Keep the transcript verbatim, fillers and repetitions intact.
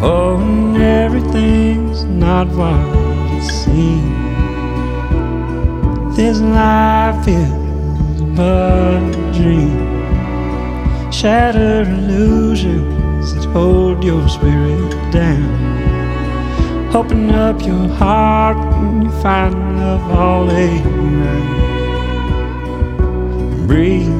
Oh, and everything's not what it seems. This life is but a dream. Shattered illusions that hold your spirit down. Open up your heart and you find love all around. Breathe